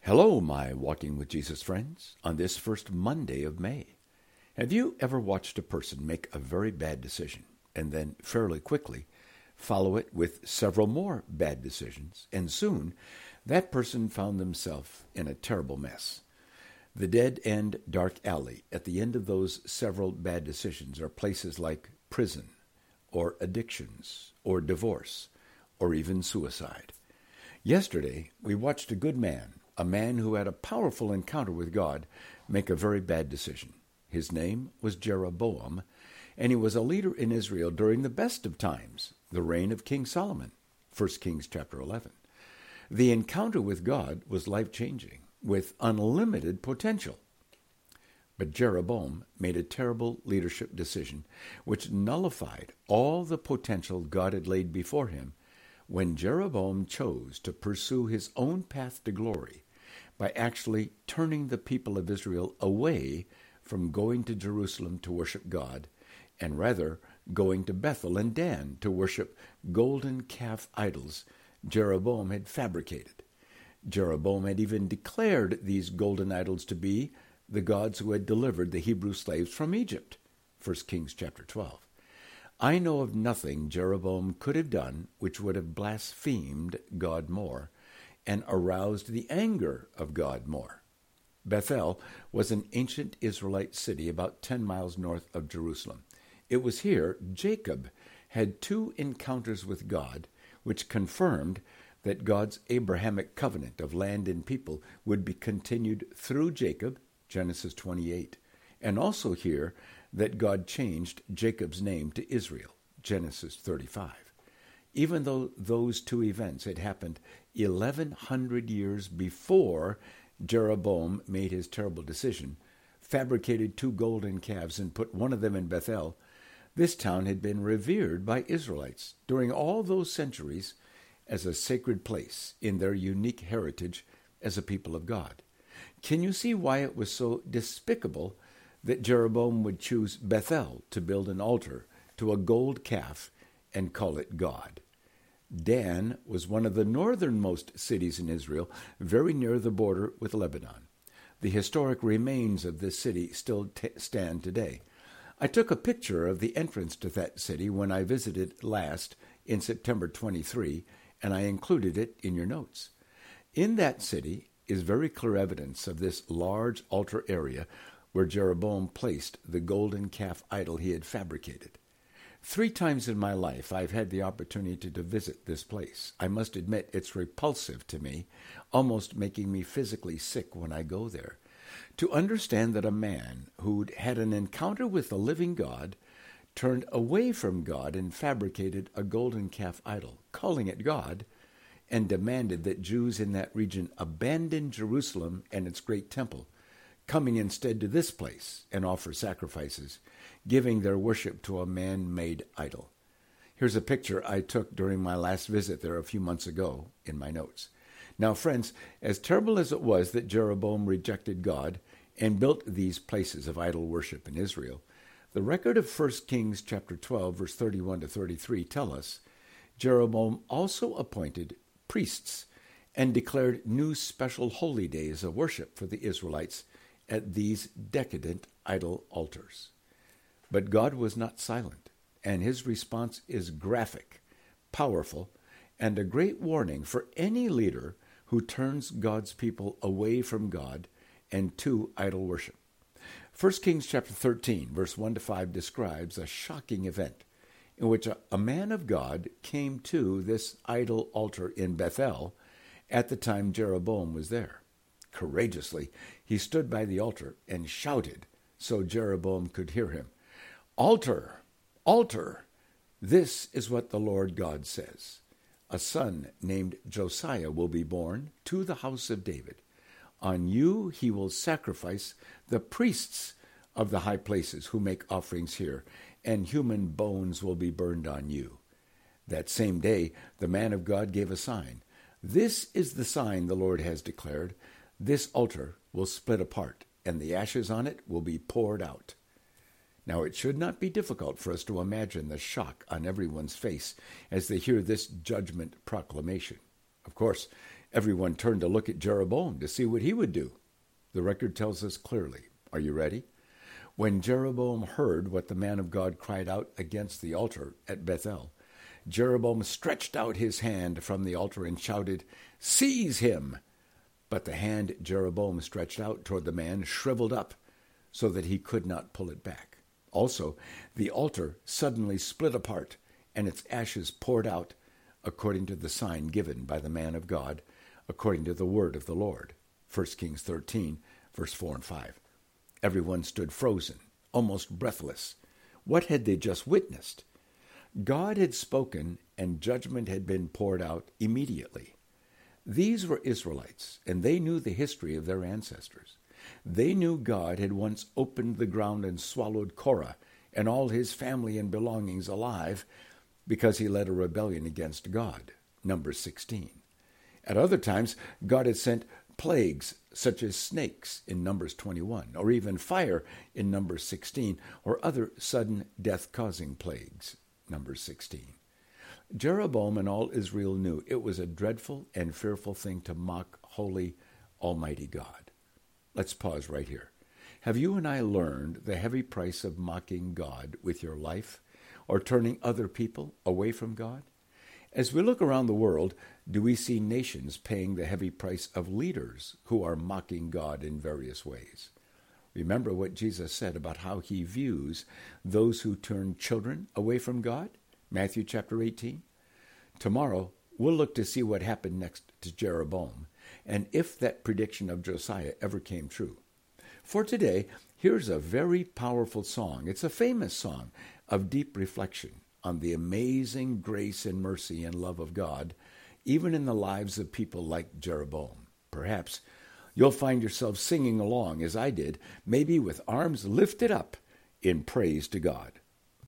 Hello, my Walking with Jesus friends, on this first Monday of May. Have you ever watched a person make a very bad decision and then fairly quickly follow it with several more bad decisions, and soon that person found themselves in a terrible mess? The dead-end dark alley at the end of those several bad decisions are places like prison, or addictions, or divorce, or even suicide. Yesterday, we watched a good man, a man who had a powerful encounter with God, make a very bad decision. His name was Jeroboam, and he was a leader in Israel during the best of times, the reign of King Solomon, 1 Kings chapter 11. The encounter with God was life-changing, with unlimited potential. But Jeroboam made a terrible leadership decision which nullified all the potential God had laid before him when Jeroboam chose to pursue his own path to glory by actually turning the people of Israel away from going to Jerusalem to worship God, and rather going to Bethel and Dan to worship golden calf idols Jeroboam had fabricated. Jeroboam had even declared these golden idols to be the gods who had delivered the Hebrew slaves from Egypt, 1 Kings chapter 12. I know of nothing Jeroboam could have done which would have blasphemed God more and aroused the anger of God more. Bethel was an ancient Israelite city about 10 miles north of Jerusalem. It was here Jacob had two encounters with God, which confirmed that God's Abrahamic covenant of land and people would be continued through Jacob, Genesis 28, and also here that God changed Jacob's name to Israel, Genesis 35. Even though those two events had happened 1,100 years before Jeroboam made his terrible decision, fabricated two golden calves and put one of them in Bethel, this town had been revered by Israelites during all those centuries as a sacred place in their unique heritage as a people of God. Can you see why it was so despicable that Jeroboam would choose Bethel to build an altar to a gold calf and call it God? Dan was one of the northernmost cities in Israel, very near the border with Lebanon. The historic remains of this city still stand today. I took a picture of the entrance to that city when I visited last in September 23, and I included it in your notes. In that city is very clear evidence of this large altar area where Jeroboam placed the golden calf idol he had fabricated. 3 times in my life I've had the opportunity to visit this place. I must admit it's repulsive to me, almost making me physically sick when I go there. To understand that a man who'd had an encounter with the living God turned away from God and fabricated a golden calf idol, calling it God, and demanded that Jews in that region abandon Jerusalem and its great temple, coming instead to this place and offer sacrifices, giving their worship to a man-made idol. Here's a picture I took during my last visit there a few months ago in my notes. Now, friends, as terrible as it was that Jeroboam rejected God and built these places of idol worship in Israel, the record of 1 Kings chapter 12, verse 31 to 33 tell us Jeroboam also appointed priests and declared new special holy days of worship for the Israelites at these decadent idol altars. But God was not silent, and his response is graphic, powerful, and a great warning for any leader who turns God's people away from God and to idol worship. 1 Kings chapter 13, verse 1 to 5 describes a shocking event in which a man of God came to this idol altar in Bethel at the time Jeroboam was there. Courageously, he stood by the altar and shouted so Jeroboam could hear him, "Altar, altar, this is what the Lord God says. A son named Josiah will be born to the house of David. On you he will sacrifice the priests of the high places who make offerings here, and human bones will be burned on you." That same day, the man of God gave a sign. "This is the sign the Lord has declared. This altar will split apart, and the ashes on it will be poured out." Now, it should not be difficult for us to imagine the shock on everyone's face as they hear this judgment proclamation. Of course, Everyone turned to look at Jeroboam to see what he would do. The record tells us clearly. Are you ready? When Jeroboam heard what the man of God cried out against the altar at Bethel, Jeroboam stretched out his hand from the altar and shouted, "Seize him!" But the hand Jeroboam stretched out toward the man shriveled up so that he could not pull it back. Also, the altar suddenly split apart and its ashes poured out according to the sign given by the man of God, according to the word of the Lord. 1 Kings 13, verse 4 and 5. Everyone stood frozen, almost breathless. What had they just witnessed? God had spoken, and judgment had been poured out immediately. These were Israelites, and they knew the history of their ancestors. They knew God had once opened the ground and swallowed Korah and all his family and belongings alive because he led a rebellion against God. Numbers 16. At other times, God had sent plagues such as snakes in Numbers 21, or even fire in Numbers 16, or other sudden death-causing plagues. Numbers 16. Jeroboam and all Israel knew it was a dreadful and fearful thing to mock holy, almighty God. Let's pause right here. Have you and I learned the heavy price of mocking God with your life or turning other people away from God? As we look around the world, do we see nations paying the heavy price of leaders who are mocking God in various ways? Remember what Jesus said about how he views those who turn children away from God? Matthew chapter 18. Tomorrow, we'll look to see what happened next to Jeroboam, and if that prediction of Josiah ever came true. For today, here's a very powerful song. It's a famous song of deep reflection on the amazing grace and mercy and love of God, even in the lives of people like Jeroboam. Perhaps you'll find yourself singing along as I did, maybe with arms lifted up in praise to God.